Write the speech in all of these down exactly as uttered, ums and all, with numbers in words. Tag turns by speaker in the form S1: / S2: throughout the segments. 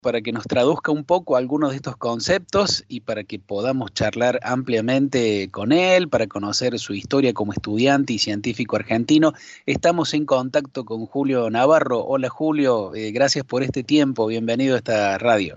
S1: para que nos traduzca un poco algunos de estos conceptos y para que podamos charlar ampliamente con él, para conocer su historia como estudiante y científico argentino. Estamos en contacto con Julio Navarro. Hola Julio, eh, gracias por este tiempo, bienvenido a esta radio.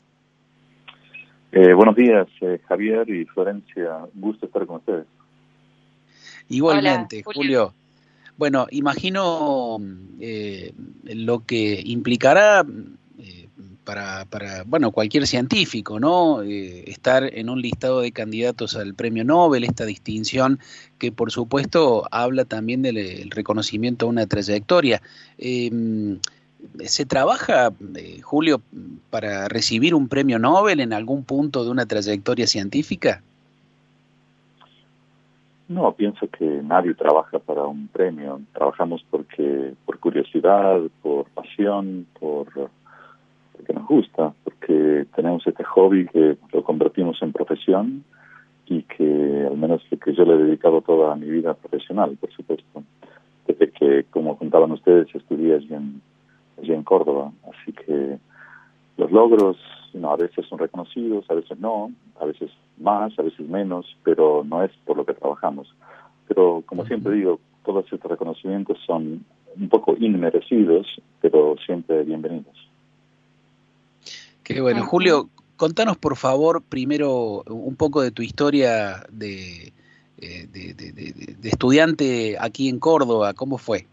S2: Eh, buenos días, eh, Javier y Florencia, un gusto estar con ustedes.
S1: Igualmente,
S3: Hola,
S1: Julio. Julio. Bueno, imagino eh, lo que implicará eh, para, para, bueno, cualquier científico, ¿no? Eh, estar en un listado de candidatos al Premio Nobel, esta distinción que por supuesto habla también del el reconocimiento a una trayectoria. Eh, ¿Se trabaja, eh, Julio, para recibir un Premio Nobel en algún punto de una trayectoria científica?
S2: No, pienso que nadie trabaja para un premio. Trabajamos porque por curiosidad, por pasión, por porque nos gusta, porque tenemos este hobby que lo convertimos en profesión y que al menos que yo le he dedicado toda mi vida profesional, por supuesto. Desde que, como contaban ustedes, estudié allí en, allí en Córdoba. Así que los logros, no, a veces son reconocidos, a veces no, a veces más, a veces menos, pero no es por lo que trabajamos. Pero, como siempre digo, todos estos reconocimientos son un poco inmerecidos, pero siempre bienvenidos.
S1: Qué bueno. Julio, contanos por favor primero un poco de tu historia de, de, de, de, de estudiante aquí en Córdoba. ¿Cómo fue?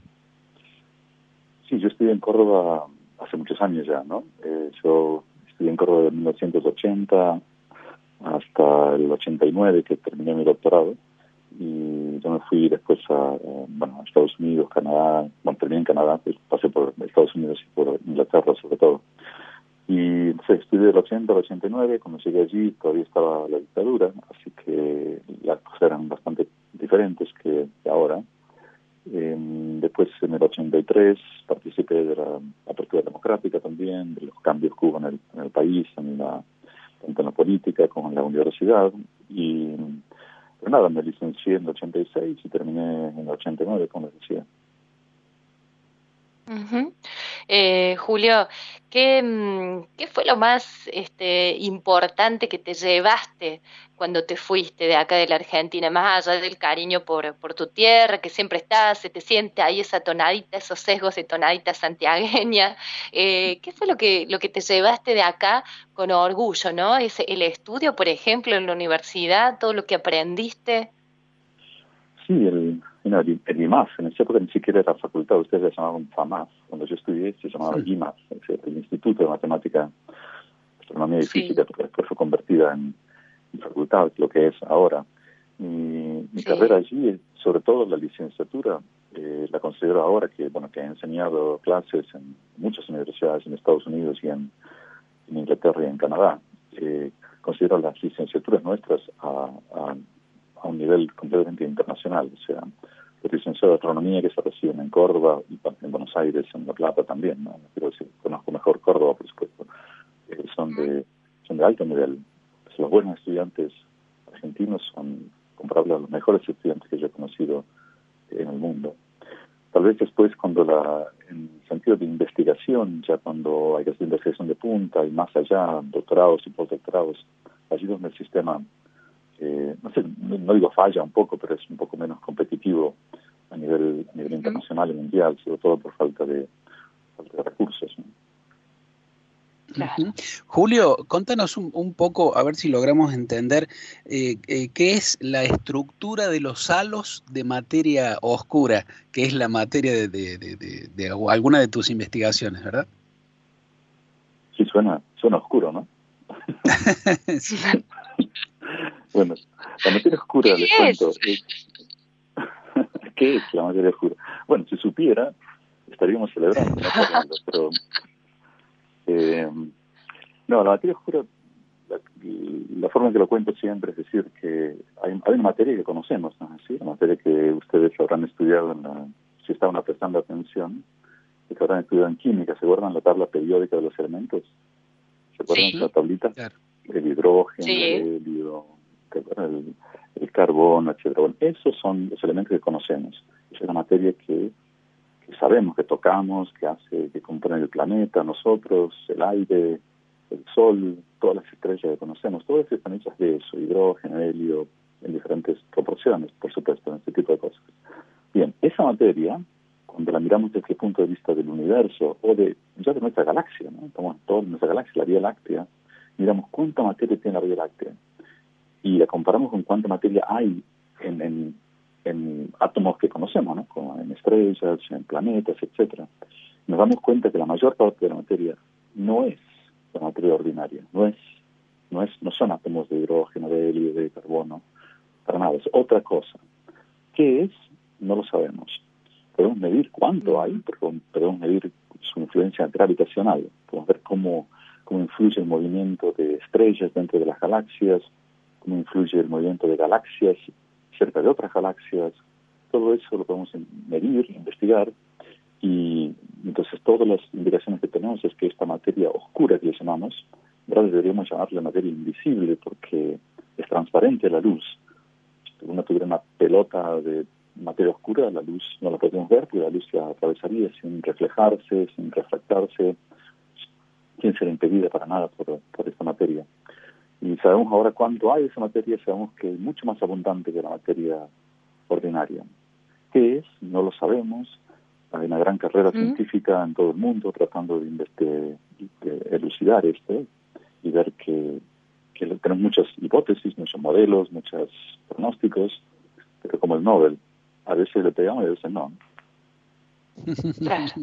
S2: Sí, yo estudié en Córdoba hace muchos años ya, ¿no? Eh, yo estudié en Córdoba de mil novecientos ochenta hasta el ochenta y nueve, que terminé mi doctorado, y yo me fui después a, a, bueno, a Estados Unidos, Canadá. Bueno, terminé en Canadá, pues pasé por Estados Unidos y por Inglaterra sobre todo. Y entonces estudié del ochenta al ochenta y nueve, cuando llegué allí todavía estaba la dictadura, así que las cosas eran bastante diferentes que, que ahora. Eh, después, en el ochenta y tres, participé de la apertura democrática también, de los cambios que hubo en el, en el país, en la, tanto en la política como en la universidad. Y pero nada, me licencié en el ochenta y seis y terminé en el ochenta y nueve, como les decía.
S3: Uh-huh. Eh, Julio, ¿qué, ¿qué fue lo más este, importante que te llevaste cuando te fuiste de acá de la Argentina? Más allá del cariño por, por tu tierra, que siempre estás, se te siente ahí esa tonadita, esos sesgos de tonadita santiagueña. Eh, ¿qué fue lo que, lo que te llevaste de acá con orgullo, ¿no? Ese, el estudio, por ejemplo, en la universidad, todo lo que aprendiste.
S2: Sí, el, no, el, el I M A S, en esa época ni siquiera era facultad, ustedes le llamaban FAMAS. Cuando yo estudié se llamaba sí. I M A S, es el Instituto de Matemática, Astronomía y sí. Física, que después fue convertida en, en facultad, lo que es ahora. Mi, mi sí. carrera allí, sobre todo la licenciatura, eh, la considero ahora que, bueno, que he enseñado clases en muchas universidades en Estados Unidos y en, en Inglaterra y en Canadá. Eh, considero las licenciaturas nuestras a, a a un nivel completamente internacional, o sea, los licenciados de astronomía que se reciben en Córdoba y en Buenos Aires, en La Plata también, ¿no? Quiero decir, conozco mejor Córdoba, por supuesto, eh, son de son de alto nivel. Pues los buenos estudiantes argentinos son comparables a los mejores estudiantes que yo he conocido en el mundo. Tal vez después, cuando la, en sentido de investigación, ya cuando hay que hacer investigación de punta y más allá, doctorados y postdoctorados, allí donde el sistema Eh, no sé, no digo falla un poco, pero es un poco menos competitivo a nivel a nivel internacional y mundial, sobre todo por falta de, falta de recursos, ¿no?
S1: Claro. Uh-huh. Julio, contanos un, un poco, a ver si logramos entender eh, eh, qué es la estructura de los halos de materia oscura, que es la materia de, de, de, de, de alguna de tus investigaciones, ¿verdad?
S2: Sí, suena, suena oscuro, ¿no?
S1: Sí.
S2: Bueno, la materia oscura, les cuento. Es, ¿qué es la materia oscura? Bueno, si supiera, estaríamos celebrando, no corriendo, pero eh, no, la materia oscura, la, la forma en que lo cuento siempre es decir que hay, hay una materia que conocemos, ¿no? ¿Sí? La materia que ustedes habrán estudiado, en la, si estaban prestando atención, que habrán estudiado en química, ¿se acuerdan la tabla periódica de los elementos? ¿Se acuerdan
S3: sí.
S2: de la tablita?
S1: Claro.
S2: El hidrógeno,
S3: sí.
S2: el helio, el, el carbono, etcétera. Bueno, esos son los elementos que conocemos. Esa es la materia que, que sabemos, que tocamos, que hace, que compone el planeta, nosotros, el aire, el sol, todas las estrellas que conocemos, todas están hechas de eso, hidrógeno, helio, en diferentes proporciones, por supuesto, en este tipo de cosas. Bien, esa materia, cuando la miramos desde el punto de vista del universo, o de ya de nuestra galaxia, ¿no? Estamos todos en nuestra galaxia, la Vía Láctea, miramos cuánta materia tiene la Vía Láctea, y la comparamos con cuánta materia hay en, en, en átomos que conocemos, ¿no? Como en estrellas, en planetas, etcétera. Nos damos cuenta que la mayor parte de la materia no es la materia ordinaria, no es, no es, no son átomos de hidrógeno, de helio, de carbono, para nada, es otra cosa. ¿Qué es? No lo sabemos. Podemos medir cuánto hay, porque podemos medir su influencia gravitacional, podemos ver cómo, cómo influye el movimiento de estrellas dentro de las galaxias, cómo influye el movimiento de galaxias cerca de otras galaxias. Todo eso lo podemos medir, investigar, y entonces todas las indicaciones que tenemos es que esta materia oscura que le llamamos, ¿verdad? Deberíamos llamarla materia invisible porque es transparente a la luz. Si uno tuviera una pelota de materia oscura, la luz no la podemos ver porque la luz la atravesaría sin reflejarse, sin refractarse, sin ser impedida para nada por, por esta materia. Y sabemos ahora cuánto hay de esa materia, sabemos que es mucho más abundante que la materia ordinaria. ¿Qué es? No lo sabemos. Hay una gran carrera ¿Mm? científica en todo el mundo tratando de, de, de elucidar esto y ver que, que tenemos muchas hipótesis, muchos modelos, muchos pronósticos, pero como el Nobel, a veces le pegamos y a veces no.
S3: Claro,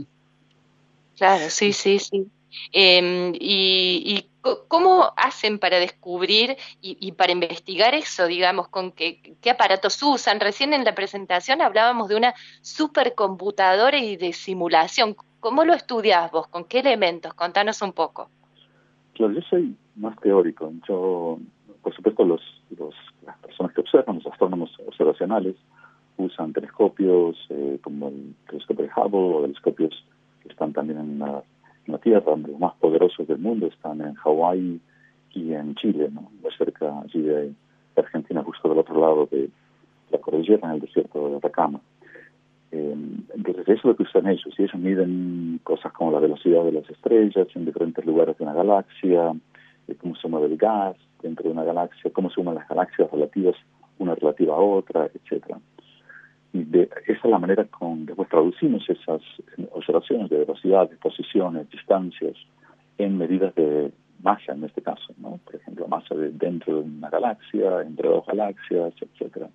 S3: claro, sí, sí, sí. Eh, y, y ¿cómo hacen para descubrir y, y para investigar eso, digamos, con qué, qué aparatos usan? Recién en la presentación hablábamos de una supercomputadora y de simulación. ¿Cómo lo estudias vos? ¿Con qué elementos? Contanos un poco.
S2: Claro, yo soy más teórico. Yo, por supuesto, los, los, las personas que observan, los astrónomos observacionales, usan telescopios eh, como el telescopio de Hubble o telescopios que están también en la, en la Tierra, donde los más poderosos del mundo están en Hawái y en Chile, ¿no? Muy cerca allí de Argentina, justo del otro lado de la cordillera, en el desierto de Atacama. Eh, entonces eso es lo que usan ellos, y ellos miden cosas como la velocidad de las estrellas en diferentes lugares de una galaxia, eh, cómo se mueve el gas dentro de una galaxia, cómo se mueven las galaxias relativas una relativa a otra, etcétera. Y de, esa es la manera con después traducimos esas observaciones de velocidad, de posiciones, distancias, en medidas de masa en este caso, ¿no? Por ejemplo, masa de dentro de una galaxia, entre dos galaxias, etcétera.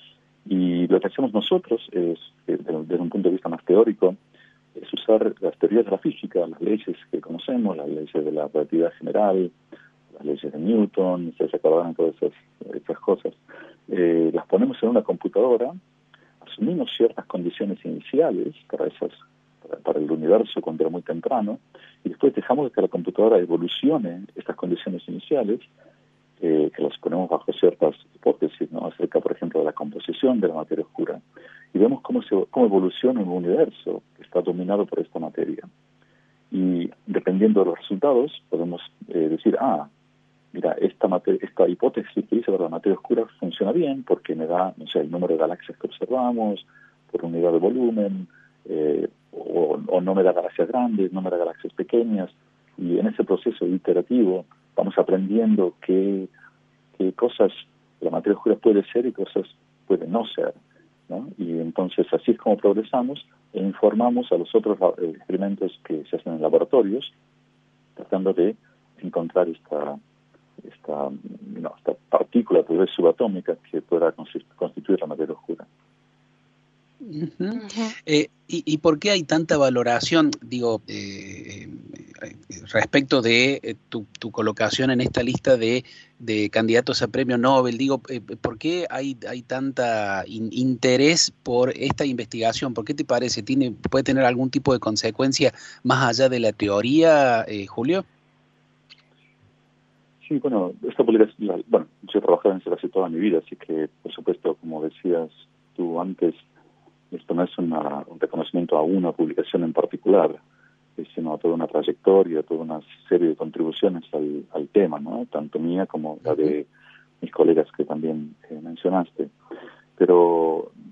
S2: Y lo que hacemos nosotros es, desde, desde un punto de vista más teórico, es usar las teorías de la física, las leyes que conocemos, las leyes de la relatividad general, las leyes de Newton, se acordarán todas esas, esas cosas. Eh, las ponemos en una computadora, asumimos ciertas condiciones iniciales para esas para, para el universo cuando era muy temprano, y después dejamos que la computadora evolucione estas condiciones iniciales, eh, que las ponemos bajo ciertas hipótesis, ¿no? Acerca, por ejemplo, de la composición de la materia oscura, y vemos cómo, se, cómo evoluciona un universo que está dominado por esta materia. Y dependiendo de los resultados, podemos eh, decir, ah, mira, esta, materia, esta hipótesis que hice para la materia oscura funciona bien porque me da, no sé, el número de galaxias que observamos, por unidad de volumen, eh, o, o no me da galaxias grandes, no me da galaxias pequeñas, y en ese proceso iterativo vamos aprendiendo qué, qué cosas la materia oscura puede ser y cosas puede no ser, ¿no? Y entonces así es como progresamos e informamos a los otros experimentos que se hacen en laboratorios, tratando de encontrar esta esta, no, esta partícula tal vez subatómica que pueda constituir la materia oscura.
S1: Uh-huh. Uh-huh. Eh, y, ¿Y por qué hay tanta valoración, digo, eh, eh, respecto de eh, tu, tu colocación en esta lista de, de candidatos a premio Nobel? Digo, eh, ¿por qué hay, hay tanta in, interés por esta investigación? ¿Por qué te parece? ¿Tiene, ¿Puede tener algún tipo de consecuencia más allá de la teoría, eh, Julio?
S2: Sí, bueno, esta publicación, bueno, yo he trabajado en eso casi toda mi vida, así que, por supuesto, como decías tú antes, esto no es una, un reconocimiento a una publicación en particular, sino a toda una trayectoria, toda una serie de contribuciones al, al tema, ¿no? Tanto mía como la de mis colegas que también eh, mencionaste. Pero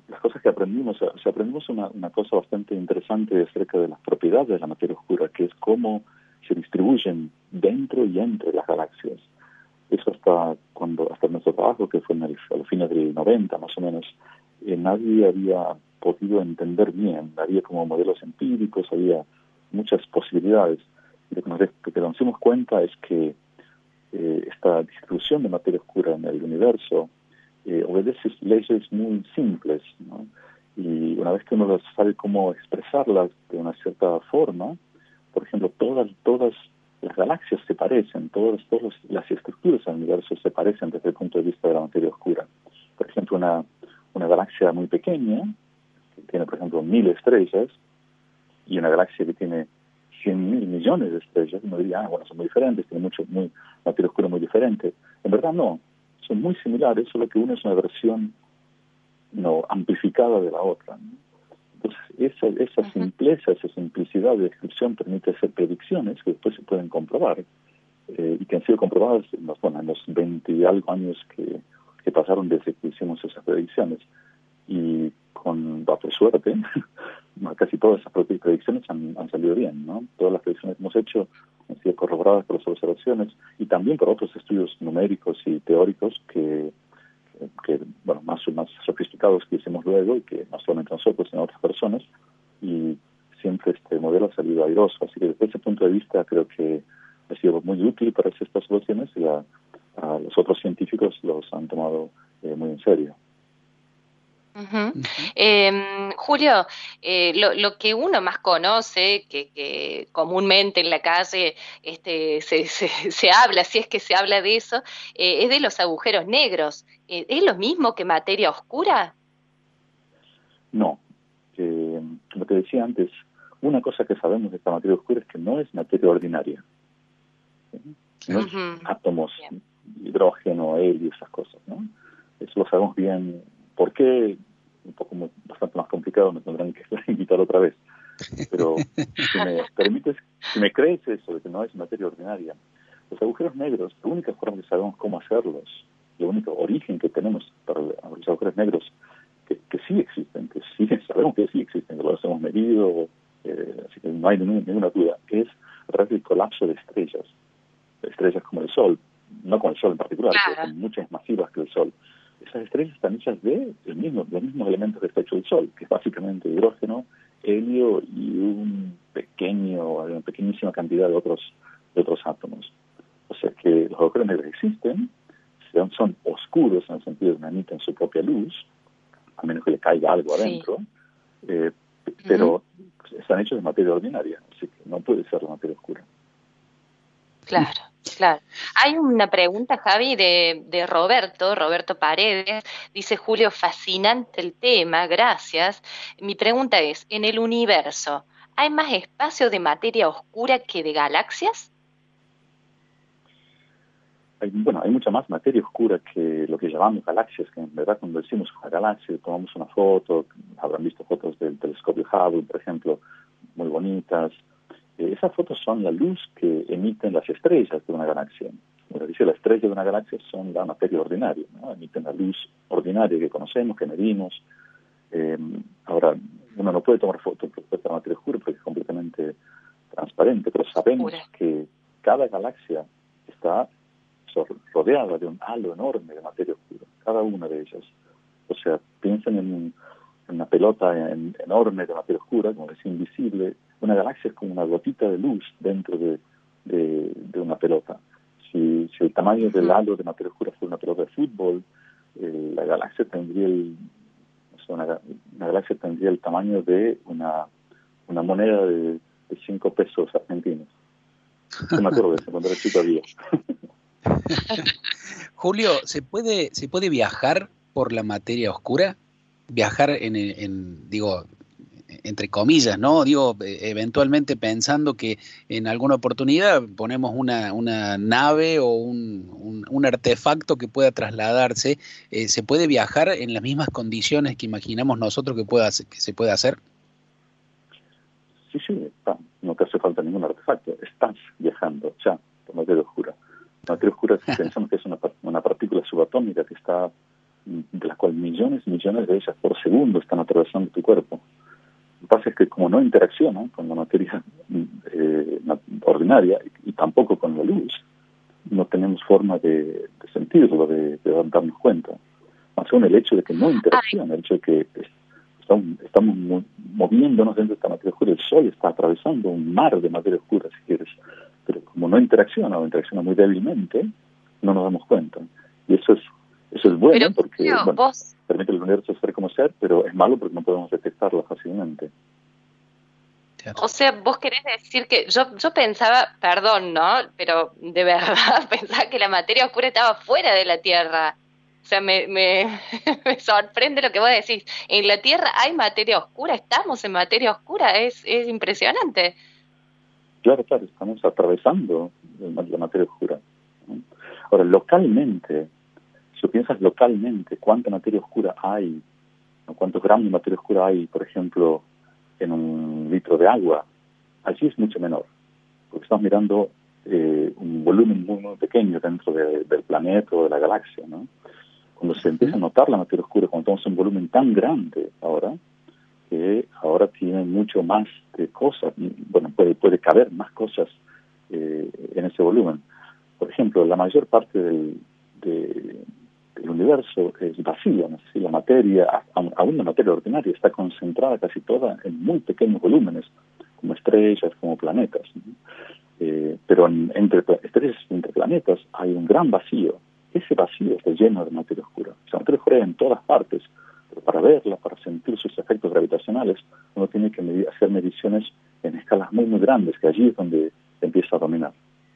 S2: las cosas que aprendimos, o sea, aprendimos una, una cosa bastante interesante acerca de las propiedades de la materia oscura, que es cómo se distribuyen dentro y entre las galaxias. Eso hasta cuando hasta nuestro trabajo, que fue en el, a los fines del noventa más o menos, eh, nadie había podido entender bien. Había como modelos empíricos, había muchas posibilidades. Y lo que nos, lo que nos dimos cuenta es que eh, esta distribución de materia oscura en el universo eh, obedece leyes muy simples, ¿no? Y una vez que uno sabe cómo expresarlas de una cierta forma, por ejemplo, todas todas las galaxias se parecen, todas, todas las estructuras del universo se parecen desde el punto de vista de la materia oscura. Por ejemplo, una, una galaxia muy pequeña, que tiene, por ejemplo, mil estrellas, y una galaxia que tiene cien mil millones de estrellas, uno diría, ah, bueno, son muy diferentes, tienen mucho, muy, materia oscura muy diferente. En verdad no, son muy similares, solo que una es una versión no amplificada de la otra, ¿no? Entonces, esa, esa uh-huh. simpleza, esa simplicidad de descripción permite hacer predicciones que después se pueden comprobar, eh, y que han sido comprobadas en los, bueno, en los veinte y algo años que, que pasaron desde que hicimos esas predicciones. Y con datos de suerte, casi todas esas predicciones han, han salido bien, ¿no? Todas las predicciones que hemos hecho han sido corroboradas por las observaciones y también por otros estudios numéricos y teóricos que que bueno más más sofisticados que hicimos luego y que no solamente nosotros sino otras personas, y siempre este modelo ha salido airoso, así que desde ese punto de vista creo que ha sido muy útil para hacer estas soluciones y a, a los otros científicos los han tomado eh, muy en serio.
S3: Uh-huh. Uh-huh. Eh, Julio, eh, lo, lo que uno más conoce, que, que comúnmente en la calle este, se, se, se habla, si es que se habla de eso, eh, es de los agujeros negros. Eh, ¿Es lo mismo que materia oscura?
S2: No. Eh, lo que decía antes, una cosa que sabemos de esta materia oscura es que no es materia ordinaria. No es uh-huh. átomos, bien. Hidrógeno, helio, esas cosas, ¿no? Eso lo sabemos bien. ¿Por qué? Un poco muy, bastante más complicado, me tendrán que invitar otra vez. Pero si me permites, si me crees eso de que no es materia ordinaria, los agujeros negros, la única forma que sabemos cómo hacerlos, el único origen que tenemos para los agujeros negros, que, que sí existen, que sí sabemos que sí existen, que los hemos medido, eh, así que no hay ninguna, ninguna duda, es a través del colapso de estrellas, de estrellas como el Sol, no como el Sol en particular, claro. Pero son muchas masivas que el Sol. Esas estrellas están hechas de el mismo, de los mismos elementos que está hecho el Sol, que es básicamente hidrógeno, helio y un pequeño, una pequeñísima cantidad de otros, de otros átomos. O sea que los agujeros negros existen, son, son oscuros en el sentido de que emiten su propia luz, a menos que le caiga algo adentro, sí. eh, pero uh-huh. están hechos de materia ordinaria, así que no puede ser la materia oscura.
S3: Claro. Claro. Hay una pregunta, Javi, de, de Roberto, Roberto Paredes. Dice, Julio, fascinante el tema, gracias. Mi pregunta es, ¿en el universo hay más espacio de materia oscura que de galaxias?
S2: Hay, bueno, hay mucha más materia oscura que lo que llamamos galaxias, que en verdad cuando decimos una galaxia, tomamos una foto, habrán visto fotos del telescopio Hubble, por ejemplo, muy bonitas. Esas fotos son la luz que emiten las estrellas de una galaxia. Como dice, las estrellas de una galaxia son la materia ordinaria, ¿no? Emiten la luz ordinaria que conocemos, que medimos. Eh, ahora, uno no puede tomar fotos de la materia oscura porque es completamente transparente, pero sabemos Pura. que cada galaxia está rodeada de un halo enorme de materia oscura, cada una de ellas. O sea, piensen en, un, en una pelota en, enorme de materia oscura, como es invisible. Una galaxia es como una gotita de luz dentro de, de, de una pelota. Si, si el tamaño del halo de materia oscura fuera una pelota de fútbol, eh, la galaxia tendría el, o sea, una, una galaxia tendría el tamaño de una, una moneda de, de cinco pesos argentinos. No me acuerdo de eso, cuando era chico había.
S1: Julio, ¿se puede, ¿se puede viajar por la materia oscura? Viajar en, en digo... entre comillas, ¿no? Digo, eventualmente pensando que en alguna oportunidad ponemos una, una nave o un, un, un artefacto que pueda trasladarse, eh, ¿se puede viajar en las mismas condiciones que imaginamos nosotros que, pueda, que se puede hacer?
S2: Sí, sí, está. No te hace falta ningún artefacto. Estás viajando ya por materia oscura. La materia oscura pensamos que es una, una partícula subatómica que está de las cuales millones y millones de ellas por segundo están atravesando tu cuerpo. Lo que pasa es que como no interacciona con la materia eh, ordinaria y, y tampoco con la luz, no tenemos forma de, de sentirlo, de, de darnos cuenta. Más aún el hecho de que no interacciona, el hecho de que estamos, estamos moviéndonos dentro de esta materia oscura, el Sol está atravesando un mar de materia oscura, si quieres, pero como no interacciona o interacciona muy débilmente, no nos damos cuenta. Y eso es eso es bueno, pero, porque
S3: pero,
S2: bueno,
S3: vos...
S2: permite al universo ser como ser, pero es malo porque no podemos detectarlo fácilmente.
S3: O sea, vos querés decir que yo yo pensaba, perdón, ¿no? Pero de verdad pensaba que la materia oscura estaba fuera de la Tierra. O sea, me, me, me sorprende lo que vos decís. En la Tierra hay materia oscura, estamos en materia oscura, es, es impresionante.
S2: Claro, claro, estamos atravesando la materia oscura. Ahora, localmente, si piensas localmente, ¿cuánta materia oscura hay? ¿Cuántos gramos de materia oscura hay, por ejemplo, en un litro de agua? Allí es mucho menor, porque estamos mirando eh, un volumen muy, muy pequeño dentro de, del planeta o de la galaxia, ¿no? Cuando se empieza a notar la materia oscura, cuando tenemos un volumen tan grande ahora, que ahora tiene mucho más de cosas, bueno, puede, puede caber más cosas eh, en ese volumen. Por ejemplo, la mayor parte del, de, del universo es vacía, ¿no? Si la materia, aún la materia ordinaria, está concentrada casi toda en muy pequeños volúmenes, como estrellas, como planetas, ¿no? Eh, pero en, entre estrellas y entre planetas hay un gran vacío. Ese vacío está lleno de materia oscura. La materia oscura en todas partes, pero para verla, para sentir sus efectos gravitacionales, uno tiene que medir, hacer mediciones en escalas muy, muy grandes, que allí es donde empieza a dominar.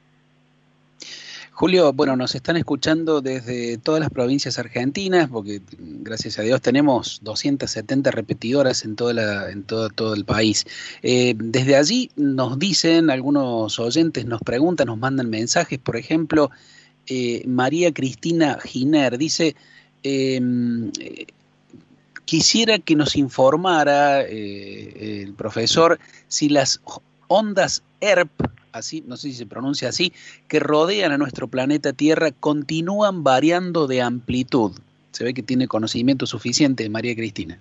S1: Julio, bueno, nos están escuchando desde todas las provincias argentinas, porque gracias a Dios tenemos doscientas setenta repetidoras en toda la, en todo, todo el país. Eh, desde allí nos dicen, algunos oyentes nos preguntan, nos mandan mensajes, por ejemplo, eh, María Cristina Giner dice, eh, quisiera que nos informara eh, el profesor si las ondas E R P, así, no sé si se pronuncia así, que rodean a nuestro planeta Tierra continúan variando de amplitud. Se ve que tiene conocimiento suficiente, María Cristina.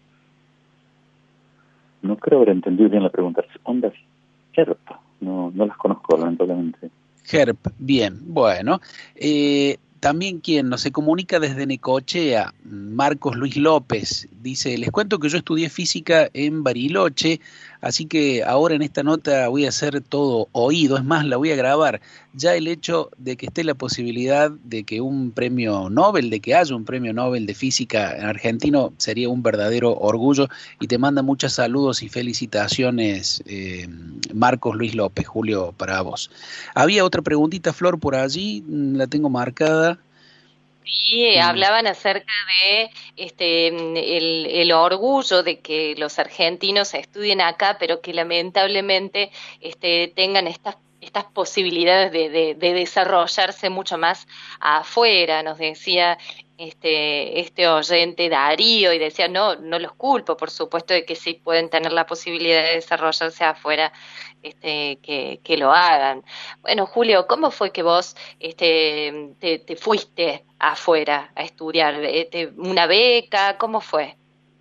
S2: No creo haber entendido bien la pregunta. Ondas E R P, no, no las conozco lamentablemente.
S1: E R P, bien, bueno. Eh, también quien nos se comunica desde Necochea, Marcos Luis López, dice, les cuento que yo estudié física en Bariloche, así que ahora en esta nota voy a hacer todo oído, es más, la voy a grabar. Ya el hecho de que esté la posibilidad de que un premio Nobel, de que haya un premio Nobel de física en argentino, sería un verdadero orgullo, y te manda muchos saludos y felicitaciones, eh, Marcos Luis López. Julio, para vos. Había otra preguntita, Flor, por allí, la tengo marcada.
S3: Sí, hablaban acerca de este el, el orgullo de que los argentinos estudien acá, pero que lamentablemente este, tengan estas estas posibilidades de, de, de desarrollarse mucho más afuera. Nos decía este este oyente Darío y decía, no, no los culpo, por supuesto de que sí pueden tener la posibilidad de desarrollarse afuera, este que, que lo hagan. Bueno, Julio, ¿cómo fue que vos este te, te fuiste afuera a estudiar? Este, ¿una beca? ¿Cómo fue?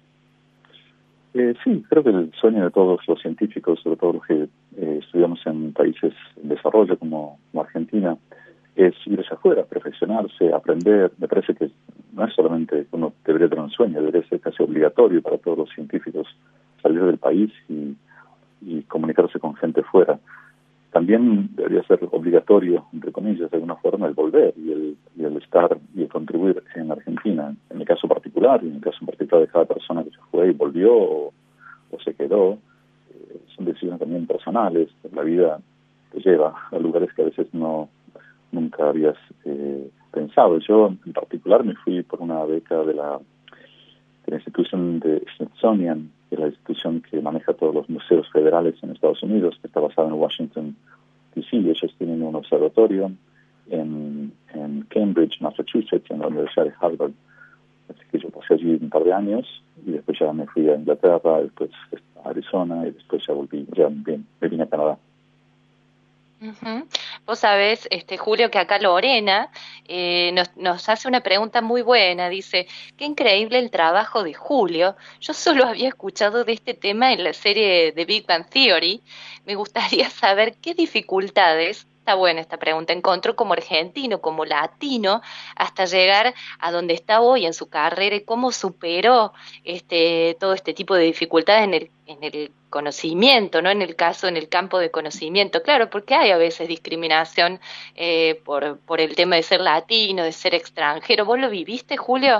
S2: Eh, sí, creo que el sueño de todos los científicos, sobre todo los que eh, estudiamos en países en desarrollo como, como Argentina, es irse afuera, perfeccionarse, aprender. Me parece que no es solamente uno debería tener un sueño, debería ser casi obligatorio para todos los científicos salir del país y, y comunicarse con gente fuera. También debería ser obligatorio, entre comillas, de alguna forma, el volver y el, y el estar y el contribuir en Argentina. En mi caso particular, y en el caso en particular de cada persona que se fue y volvió o, o se quedó, eh, son decisiones también personales. La vida te lleva a lugares que a veces no nunca habías eh, pensado. Yo en particular me fui por una beca de la, de la institución de Smithsonian, que es la institución que maneja todos los museos federales en Estados Unidos, que está basada en Washington, D C Ellos tienen un observatorio en, en Cambridge, Massachusetts, en la Universidad de Harvard. Así que yo pasé allí un par de años y después ya me fui a Inglaterra, después a Arizona y después ya volví, ya bien, me vine a Canadá.
S3: Uh-huh. Vos sabés, este, Julio, que acá Lorena eh, nos, nos hace una pregunta muy buena. Dice, qué increíble el trabajo de Julio. Yo solo había escuchado de este tema en la serie de Big Bang Theory. Me gustaría saber qué dificultades, está buena esta pregunta, encontró como argentino, como latino, hasta llegar a donde está hoy en su carrera y cómo superó este, todo este tipo de dificultades en el, en el conocimiento, ¿no? En el caso, en el campo de conocimiento, claro, porque hay a veces discriminación eh, por, por el tema de ser latino, de ser extranjero. ¿Vos lo viviste, Julio?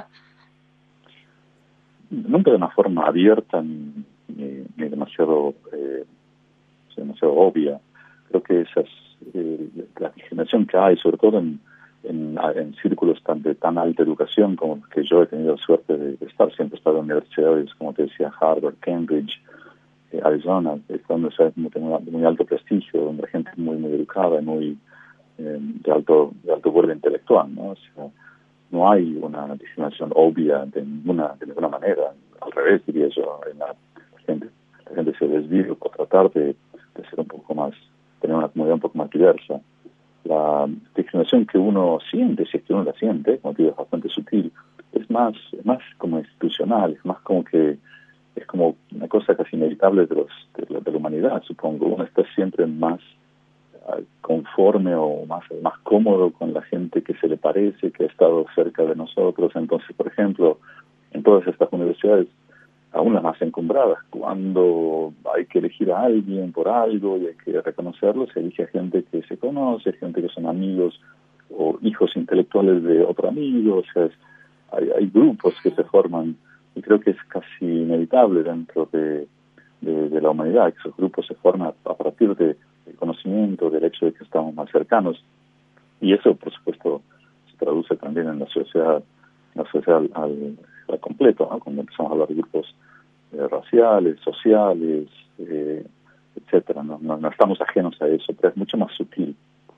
S2: Nunca de una forma abierta ni, ni, ni demasiado, eh, demasiado obvia. Creo que esas, eh, la discriminación que hay, sobre todo en, en, en círculos tan, de tan alta educación como que yo he tenido suerte de, de estar, siempre he estado en universidades, como te decía, Harvard, Cambridge, eh, Arizona, donde se tengo muy alto prestigio, donde la gente es muy, muy educada, muy eh, de alto de alto vuelo intelectual, ¿no? O sea, no hay una discriminación obvia de ninguna de ninguna manera. Al revés, diría yo, en la, la gente la gente se desvive por tratar de, de ser un poco más, tener una comunidad un poco más diversa. La discriminación que uno siente, si es que uno la siente, como te digo, es bastante sutil, es más, es más como institucional, es más como que es como una cosa casi inevitable de, los, de, la, de la humanidad, supongo. Uno está siempre más uh, conforme o más, más cómodo con la gente que se le parece, que ha estado cerca de nosotros. Entonces, por ejemplo, en todas estas universidades, aún las más encumbradas, cuando hay que elegir a alguien por algo y hay que reconocerlo, se elige a gente que se conoce, gente que son amigos o hijos intelectuales de otro amigo. O sea, es, hay, hay grupos que se forman y creo que es casi inevitable dentro de, de, de la humanidad que esos grupos se forman a, a partir de, del conocimiento, del hecho de que estamos más cercanos. Y eso, por supuesto, se traduce también en la sociedad, en la sociedad al, al, al completo, ¿no? Cuando empezamos a hablar de grupos eh, raciales, sociales, eh, etcétera. ¿no? No, no estamos ajenos a eso, pero es mucho más sutil.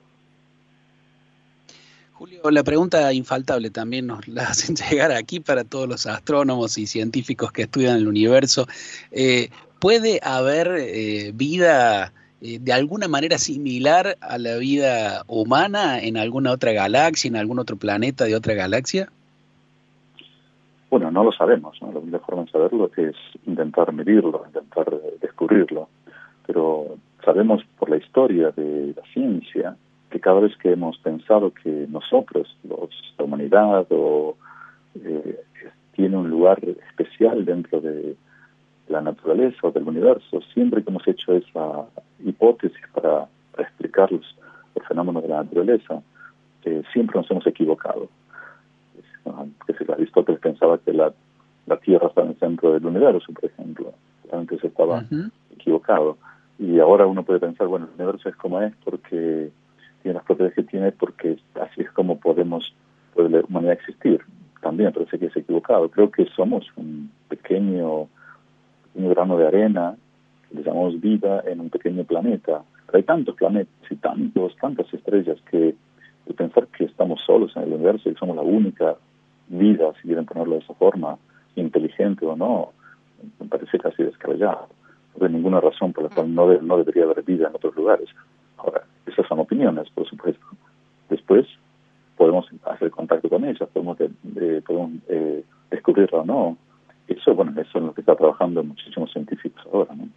S1: Julio, la pregunta infaltable también nos la hacen llegar aquí para todos los astrónomos y científicos que estudian el universo. Eh, ¿Puede haber eh, vida eh, de alguna manera similar a la vida humana en alguna otra galaxia, en algún otro planeta de otra galaxia?
S2: Bueno, no lo sabemos, ¿no? La única forma de saberlo es intentar medirlo, intentar descubrirlo. Pero sabemos por la historia de la ciencia que cada vez que hemos pensado que nosotros, los, la humanidad, o, eh, tiene un lugar especial dentro de la naturaleza o del universo, siempre que hemos hecho esa hipótesis para, para explicar los, los fenómenos de la naturaleza, eh, siempre nos hemos equivocado. Que si Aristóteles pensaba que la, la Tierra estaba en el centro del universo, por ejemplo, antes estaba uh-huh. equivocado. Y ahora uno puede pensar, bueno, el universo es como es porque tiene las propiedades que tiene, porque así es como podemos, puede la humanidad existir. También parece que es equivocado. Creo que somos un pequeño, pequeño grano de arena, que le llamamos vida en un pequeño planeta. Pero hay tantos planetas y tantos, tantas estrellas que de pensar que estamos solos en el universo y que somos la única vida, si quieren ponerlo de esa forma, inteligente o no, me parece casi descabellado. No hay ninguna razón por la cual no, de, no debería haber vida en otros lugares. Ahora, esas son opiniones, por supuesto. Después podemos hacer contacto con ellas, podemos, eh, podemos eh, descubrirla o no. Eso, bueno, eso es lo que está trabajando muchísimos científicos ahora, ¿no?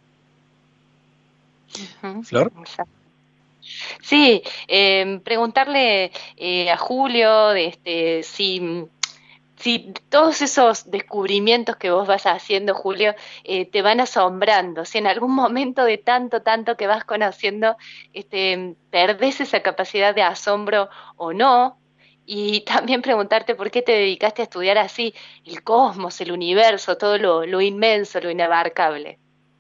S3: Uh-huh.
S1: ¿Flor?
S3: Sí, eh, preguntarle eh, a Julio de este, si, si todos esos descubrimientos que vos vas haciendo, Julio, eh, te van asombrando, si en algún momento de tanto, tanto que vas conociendo, este, perdés esa capacidad de asombro o no, y también preguntarte por qué te dedicaste a estudiar así el cosmos, el universo, todo lo, lo inmenso, lo inabarcable.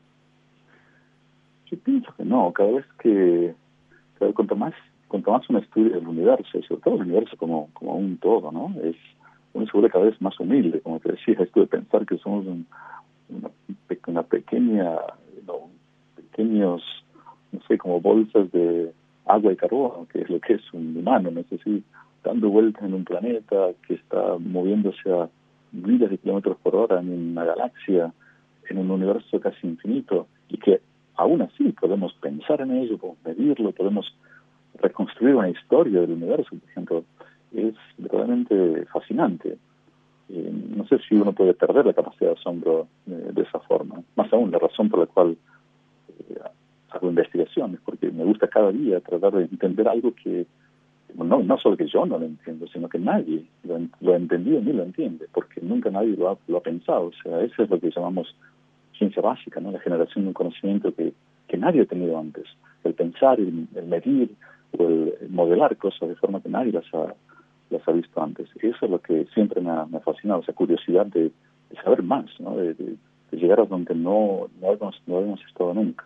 S2: Yo pienso que no, cada vez que Cuanto más, cuanto más uno estudia el universo, sobre todo el universo como, como un todo, ¿no? Es, uno se vuelve cada vez más humilde, como te decía, esto de pensar que somos un, una, una pequeña, no, pequeños, no sé, como bolsas de agua y carbono, que es lo que es un humano, ¿no? Es decir, dando vueltas en un planeta que está moviéndose a miles de kilómetros por hora en una galaxia, en un universo casi infinito, y que aún así podemos pensar en ello, podemos medirlo, podemos reconstruir una historia del universo, por ejemplo, es verdaderamente fascinante. Eh, no sé si uno puede perder la capacidad de asombro eh, de esa forma. Más aún, la razón por la cual eh, hago investigaciones, porque me gusta cada día tratar de entender algo que no, no solo que yo no lo entiendo, sino que nadie lo, lo ha entendido ni lo entiende, porque nunca nadie lo ha, lo ha pensado. O sea, eso es lo que llamamos ciencia básica, ¿no? La generación de un conocimiento que, que nadie ha tenido antes. El pensar, el, el medir o el, el modelar cosas de forma que nadie las ha, las ha visto antes. Eso es lo que siempre me ha, me ha fascinado, esa curiosidad de, de saber más, ¿no? De, de, de llegar a donde no, no, hemos, no hemos estado nunca.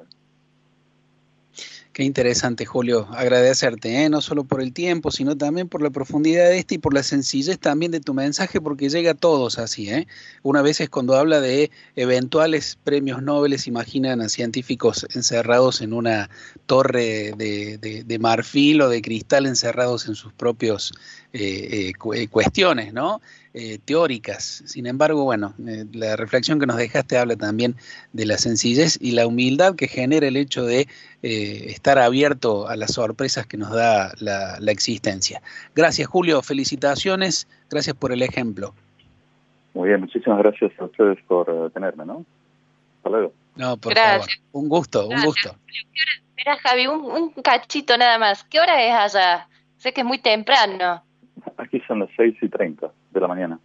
S1: Qué interesante, Julio, agradecerte, ¿eh? No solo por el tiempo, sino también por la profundidad de este y por la sencillez también de tu mensaje, porque llega a todos así, ¿eh? Una vez es cuando habla de eventuales premios Nobel, se imaginan a científicos encerrados en una torre de, de, de marfil o de cristal, encerrados en sus propios eh, eh, cuestiones, ¿no? Eh, teóricas. Sin embargo, bueno, eh, la reflexión que nos dejaste habla también de la sencillez y la humildad que genera el hecho de eh, estar abierto a las sorpresas que nos da la, la existencia. Gracias, Julio, felicitaciones, gracias por el ejemplo.
S2: Muy bien, muchísimas gracias a ustedes por uh, tenerme, ¿no? Hasta luego.
S1: No, por
S3: gracias.
S1: favor, un gusto,
S3: gracias.
S1: un gusto.
S3: Espera, Javi, un, un cachito nada más. ¿Qué hora es allá? Sé que es muy temprano.
S2: Aquí son las seis y treinta de la mañana.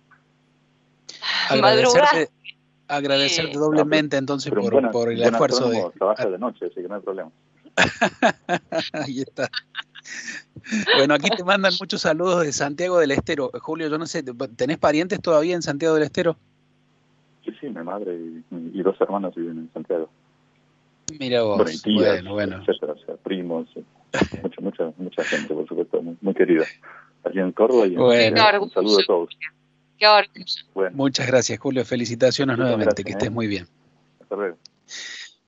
S1: Agradecerte, agradecerte
S3: sí.
S1: doblemente entonces
S2: Pero
S1: por,
S2: buena,
S1: por el
S2: buena
S1: esfuerzo de...
S2: trabaja de noche, así que no hay problema.
S1: Ahí está. Bueno, aquí te mandan muchos saludos de Santiago del Estero. Julio, yo no sé, ¿tenés parientes todavía en Santiago del Estero?
S2: Sí, sí, mi madre y, y dos hermanas viven en Santiago.
S1: Mira vos,
S2: bueno, y tías,
S1: bueno, bueno.
S2: etcétera, o sea, primos, mucha, mucha, mucha gente, por supuesto, muy, muy querida. Allí en Córdoba y en
S1: bueno.
S2: Santiago. Un saludo a todos.
S3: Qué orgullo.
S1: Bueno. Muchas gracias, Julio. Felicitaciones
S2: Muchas
S1: nuevamente,
S2: gracias,
S1: que
S2: ¿eh?
S1: estés muy bien.
S2: Hasta luego.